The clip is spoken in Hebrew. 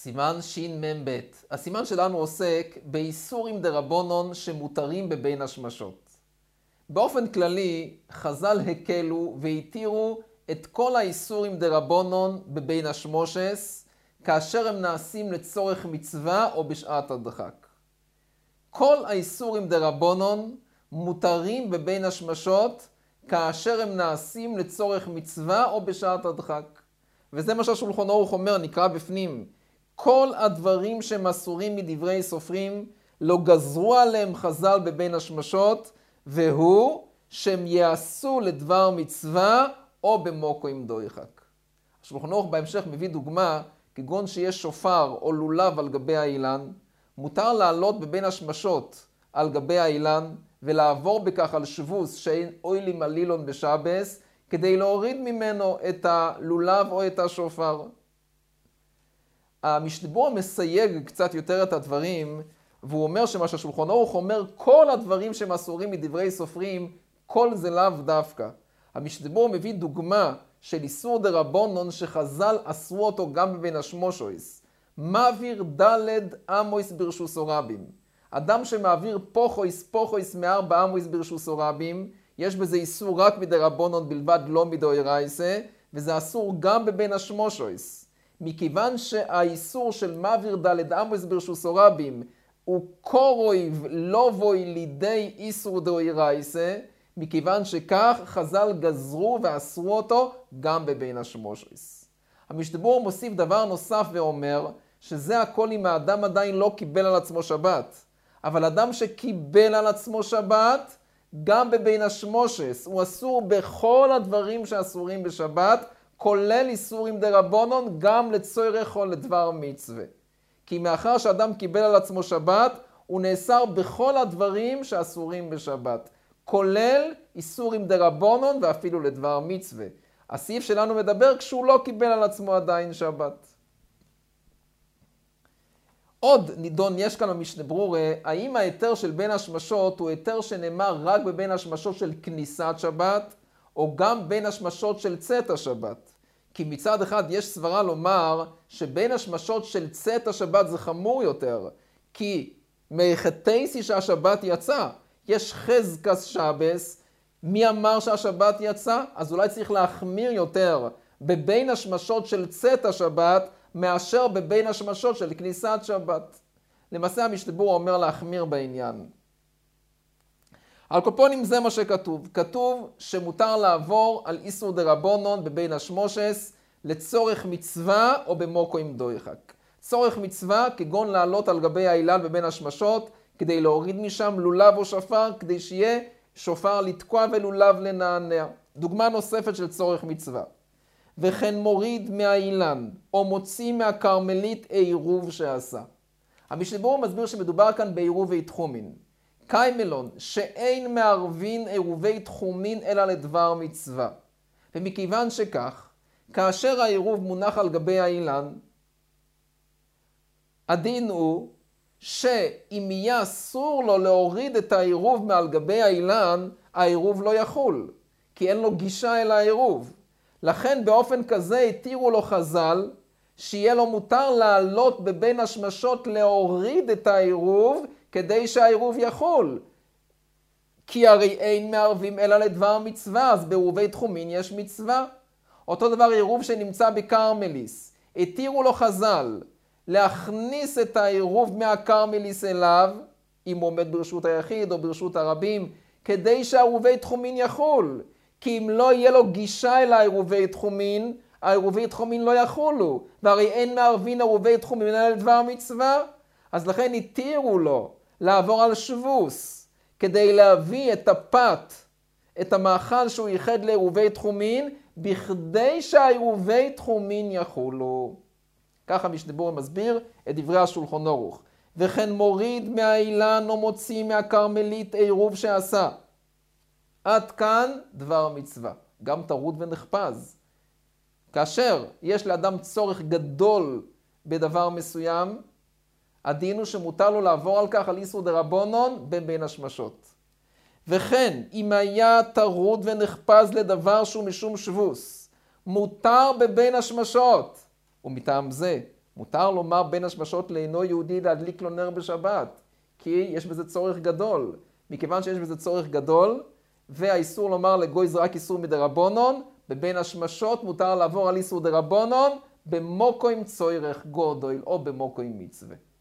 סימן שמ"ב. הסימן שלנו עוסק באיסורים דרבנן שמותרים בבין השמשות. באופן כללי, חז"ל הקלו והתירו את כל האיסורים דרבנן בבין השמושס, כאשר הם נעשים לצורך מצווה או בשעת הדחק. כל האיסורים דרבנן מותרים בבין השמשות, כאשר הם נעשים לצורך מצווה או בשעת הדחק. וזה מה שהשולחן ערוך אומר, נקרא בפנים. כל הדברים שהם אסורים מדברי סופרים, לא גזרו עליהם חז"ל בבין השמשות, והוא שהם יעשו לדבר מצווה או במוקוים דויחק. השולחן ערוך בהמשך מביא דוגמה, כגון שיש שופר או לולב על גבי האילן, מותר לעלות בבין השמשות על גבי האילן, ולעבור בכך על שבוס שאין אוילים עלילון בשבס, כדי להוריד ממנו את הלולב או את השופר. המשנה מסייג קצת יותר את הדברים, והוא אומר שמה שהשולחן ערוך אומר, כל הדברים שהם אסורים מדברי סופרים, כל זה לאו דווקא. המשנה מביא דוגמה של איסור דרבנן שחז"ל אסרו אותו גם בבין השמשוס. מעביר דלת עמוס ברשוסו רבים. אדם שמעביר פוחויס מארבע עמוס ברשוסו רבים, יש בזה איסור רק מדרבנן בלבד, לא מדאורייתא, וזה אסור גם בבין השמשוס. מכיוון שהאיסור של מעביר דלת עמוס ברשוסו רבים הוא קורויב לא בוי לידי איסור דאורייתא, מכיוון שכך חז"ל גזרו ואסרו אותו גם בבין השמשוס. המשנה מוסיף דבר נוסף ואומר שזה הכל אם האדם עדיין לא קיבל על עצמו שבת. אבל אדם שקיבל על עצמו שבת, גם בבין השמושס, הוא אסור בכל הדברים שאסורים בשבת, כולל איסורים דרבנן, גם לצורך או לדבר מצווה. כי מאחר שאדם קיבל על עצמו שבת, הוא נאסר בכל הדברים שאסורים בשבת, כולל איסורים דרבנן ואפילו לדבר מצווה. הסעיף שלנו מדבר כשהוא לא קיבל על עצמו עדיין שבת. עוד נידון יש כאן במשנה ברורה, האם ההיתר של בין השמשות הוא היתר שנאמר רק בבין השמשות של כניסת שבת, או גם בין השמשות של צאת השבת? כי מצד אחד יש סברה לומר שבין השמשות של צאת השבת זה חמור יותר, כי מחטייסי שהשבת יצא, יש חזקס שבס, מי אמר שהשבת יצא? אז אולי צריך להחמיר יותר בבין השמשות של צאת השבת, מאשר בבין השמשות של כניסת שבת. למעשה המשנה אומר להחמיר בעניין. על קופונים זה מה שכתוב. כתוב שמותר לעבור על איסור דרבנן בבין השמושס לצורך מצווה או במוקוים דויחק. צורך מצווה כגון לעלות על גבי האילן בבין השמשות, כדי להוריד משם לולב או שופר, כדי שיהיה שופר לתקוע ולולב לנענע. דוגמה נוספת של צורך מצווה. וכן מוריד מהאילן, או מוציא מהקרמלית עירוב שעשה. המשנה מסביר שמדובר כאן בעירובי תחומין. קיימלון, שאין מערבין עירובי תחומין אלא לדבר מצווה. ומכיוון שכך, כאשר העירוב מונח על גבי האילן, הדין הוא שאם יהיה אסור לו להוריד את העירוב מעל גבי האילן, העירוב לא יחול, כי אין לו גישה אל העירוב. לכן באופן כזה התירו לו חז"ל שיהיה לו מותר לעלות בבין השמשות להוריד את העירוב כדי שהעירוב יחול. כי הרי אין מערבים אלא לדבר מצווה, אז בעירובי תחומין יש מצווה. אותו דבר עירוב שנמצא בקרמליס. התירו לו חז"ל להכניס את העירוב מהקרמליס אליו, אם הוא עומד ברשות היחיד או ברשות הרבים, כדי שהעירובי תחומין יחול. כי אם לא יהיה לו גישה אל העירובי תחומין, העירובי תחומין לא יחולו. והרי אין מערבין עירובי תחומין אלא לדבר מצווה. אז לכן התירו לו לעבור על שבוס, כדי להביא את הפת, את המאכל שהוא ייחד לעירובי תחומין, בכדי שהעירובי תחומין יחולו. ככה המשנה מסביר את דברי השולחן ערוך. וכן מוריד מהאילן או מוציא מהקרמלית עירוב שעשה. עד כאן דבר מצווה, גם טרוד ונחפז. כאשר יש לאדם צורך גדול בדבר מסוים, הדין הוא שמותר לו לעבור על כך על איסור דרבנן בבין השמשות. וכן, אם היה טרוד ונחפז לדבר שהוא משום שבוס, מותר בבין השמשות, ומטעם זה מותר לומר בין השמשות לאינו יהודי להדליק לו נר בשבת, כי יש בזה צורך גדול. מכיוון שיש בזה צורך גדול, והאיסור לומר לגוי זה רק איסור מדרבנון, בבין השמשות מותר לעבור על איסור דרבנון, במוקוים צורך גודל או במוקוים מצווה.